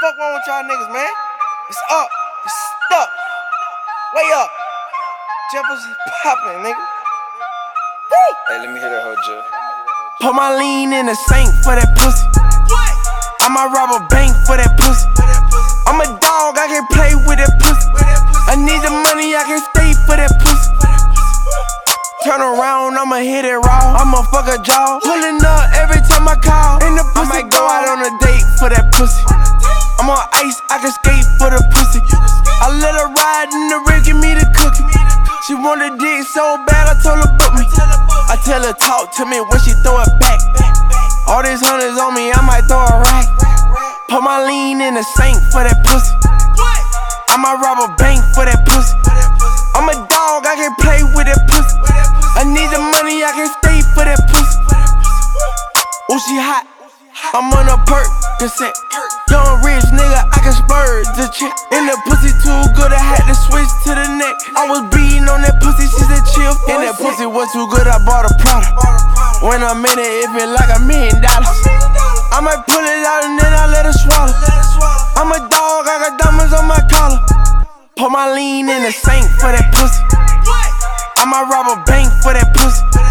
fuck wrong with y'all niggas, man? It's up. It's stuck. Way up. Jefferson's poppin', nigga. Woo! Hey, let me hear that whole Jeff. Put my lean in the sink for that pussy. I might rob a bank for that pussy. I'm a dog, I can play with that pussy. I need the money, I can stay for that pussy. Turn around, I'ma hit it raw. I'ma fuck a jaw. Pulling up every time I call. In the pussy, I might go out on a date for that pussy. I'm on ice, I can skate for the pussy. I let her ride in the rig, give me the cookie. She wanted dick so bad, I told her book me. I tell her talk to me when she throw it back. All these hundreds on me, I might throw a rack. Put my lean in the sink for that pussy. I might rob a bank for that pussy. I'm a dog, I can play with that pussy. I need the money, I can stay for that pussy. Ooh, she hot. I'm on a perk, consent. Young rich nigga, I can spurge the chick. And the pussy too good, I had to switch to the neck. I was beating on that pussy, she said chill. And that pussy was too good, I bought a product. When I'm in it, it feel like $1 million. I might pull it out and then I let her swallow. I'm a dog, I got diamonds on my collar. Put my lean in the sink for that pussy. I might rob a bank for that pussy.